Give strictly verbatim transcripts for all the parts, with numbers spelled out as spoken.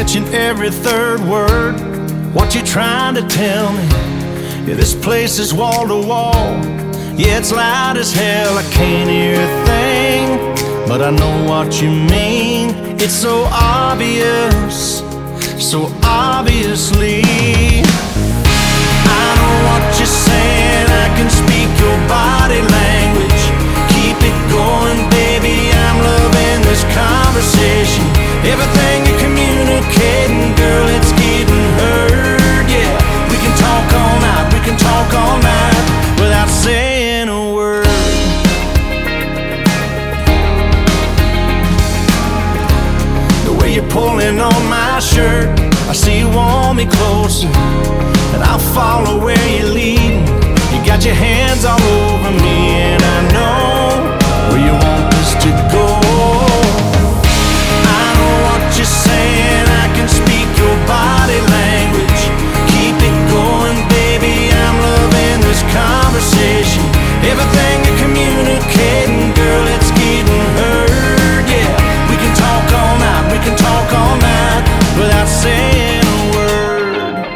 catching every third word. What you trying to tell me? Yeah, this place is wall to wall. Yeah, it's loud as hell, I can't hear a thing, but I know what you mean. It's so obvious, so obviously. I know what you're saying, I can speak your body language. Keep it going, baby, I'm loving this conversation. Everything you're communicating, girl, it's getting heard. Yeah, we can talk all night, we can talk all night without saying a word. The way you're pulling on my shirt, I see you want me closer, and I'll follow where you're leading. You got your hands all over me, and I know where you want us to go. I know what you're saying, I can speak your body language. Keep it going, baby, I'm loving this conversation. Everything you're communicating, girl, it's getting heard. Yeah, we can talk all night, we can talk all night without saying a word.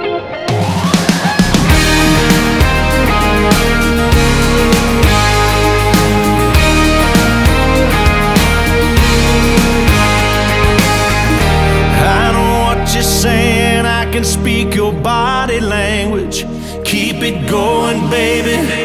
I know what you're saying, I can speak your body language. Keep it going, baby.